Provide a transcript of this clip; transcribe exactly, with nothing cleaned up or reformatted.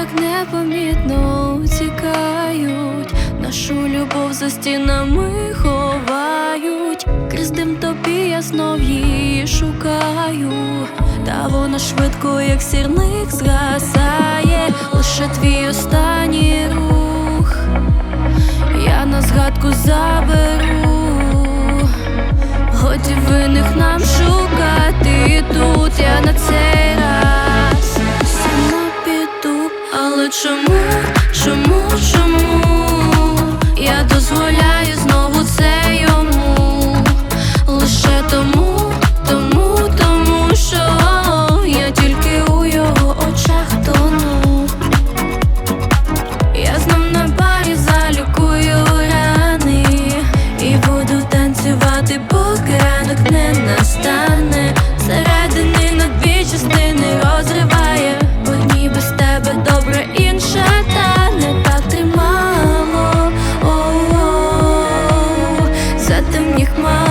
так непомітно тікають, нашу любов за стінами ховають. Крізь дим тобі я знов її шукаю, та вона швидко, як сірник, згасає. Лише твій останній рух я на згадку заберу. Годі винних нам шукати тут, я на цей раз сама піду. Але чому, чому, чому я дозволяю знову це йому? Лише тому, тому, тому що я тільки у його очах тону. Я знов на барі залікую рани і буду танцювати, поки ранок не настане. Середини на дві частини розриває, одній без тебе добре, інша та не так тримало. О-о-о, за темні хмари